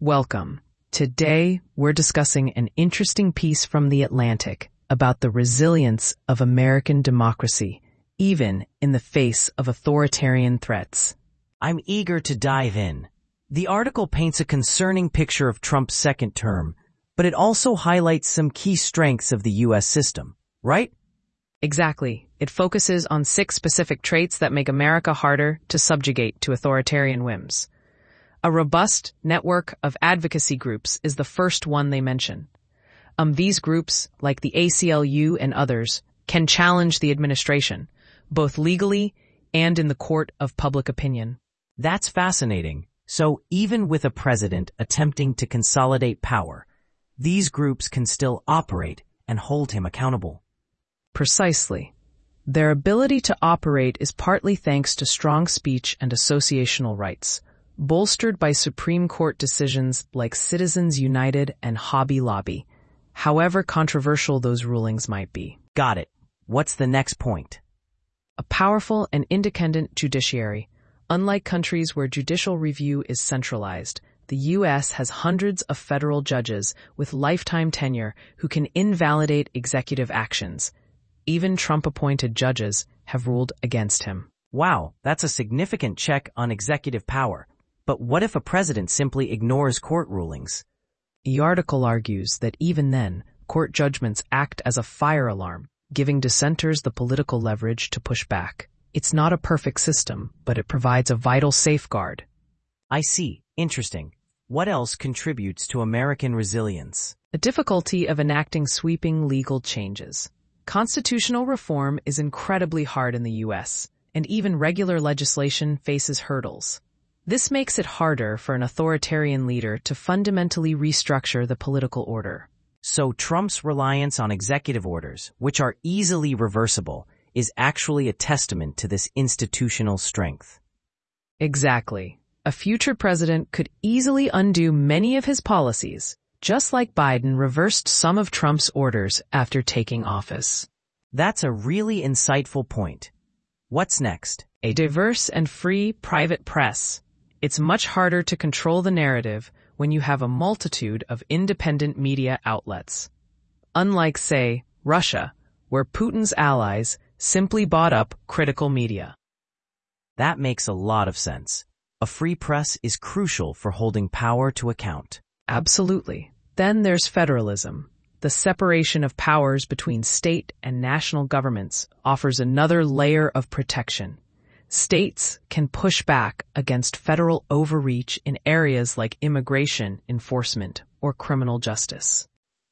Welcome. Today, we're discussing an interesting piece from The Atlantic about the resilience of American democracy, even in the face of authoritarian threats. I'm eager to dive in. The article paints a concerning picture of Trump's second term, but it also highlights some key strengths of the U.S. system, right? Exactly. It focuses on 6 specific traits that make America harder to subjugate to authoritarian whims. A robust network of advocacy groups is the first one they mention. These groups, like the ACLU and others, can challenge the administration, both legally and in the court of public opinion. That's fascinating. So even with a president attempting to consolidate power, these groups can still operate and hold him accountable. Precisely. Their ability to operate is partly thanks to strong speech and associational rights, bolstered by Supreme Court decisions like Citizens United and Hobby Lobby, however controversial those rulings might be. Got it. What's the next point? A powerful and independent judiciary. Unlike countries where judicial review is centralized, the U.S. has hundreds of federal judges with lifetime tenure who can invalidate executive actions. Even Trump-appointed judges have ruled against him. Wow, that's a significant check on executive power. But what if a president simply ignores court rulings? The article argues that even then, court judgments act as a fire alarm, giving dissenters the political leverage to push back. It's not a perfect system, but it provides a vital safeguard. I see. Interesting. What else contributes to American resilience? The difficulty of enacting sweeping legal changes. Constitutional reform is incredibly hard in the U.S., and even regular legislation faces hurdles. This makes it harder for an authoritarian leader to fundamentally restructure the political order. So Trump's reliance on executive orders, which are easily reversible, is actually a testament to this institutional strength. Exactly. A future president could easily undo many of his policies, just like Biden reversed some of Trump's orders after taking office. That's a really insightful point. What's next? A diverse and free private press. It's much harder to control the narrative when you have a multitude of independent media outlets. Unlike, say, Russia, where Putin's allies simply bought up critical media. That makes a lot of sense. A free press is crucial for holding power to account. Absolutely. Then there's federalism. The separation of powers between state and national governments offers another layer of protection. States can push back against federal overreach in areas like immigration enforcement or criminal justice.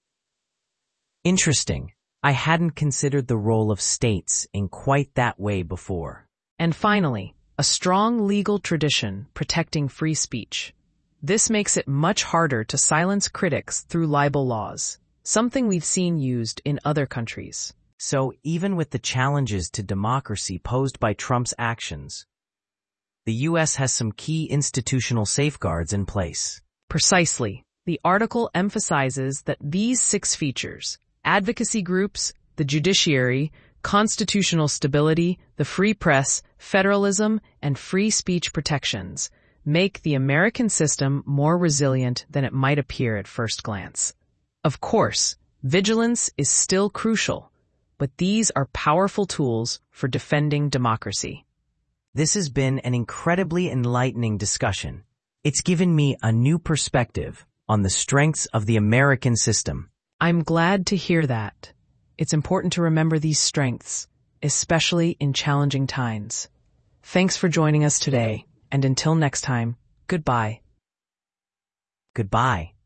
Interesting. I hadn't considered the role of states in quite that way before. And finally, a strong legal tradition protecting free speech. This makes it much harder to silence critics through libel laws, something we've seen used in other countries. So even with the challenges to democracy posed by Trump's actions, the U.S. has some key institutional safeguards in place. Precisely. The article emphasizes that these 6 features, advocacy groups, the judiciary, constitutional stability, the free press, federalism, and free speech protections, make the American system more resilient than it might appear at first glance. Of course, vigilance is still crucial, but these are powerful tools for defending democracy. This has been an incredibly enlightening discussion. It's given me a new perspective on the strengths of the American system. I'm glad to hear that. It's important to remember these strengths, especially in challenging times. Thanks for joining us today, and until next time, goodbye. Goodbye.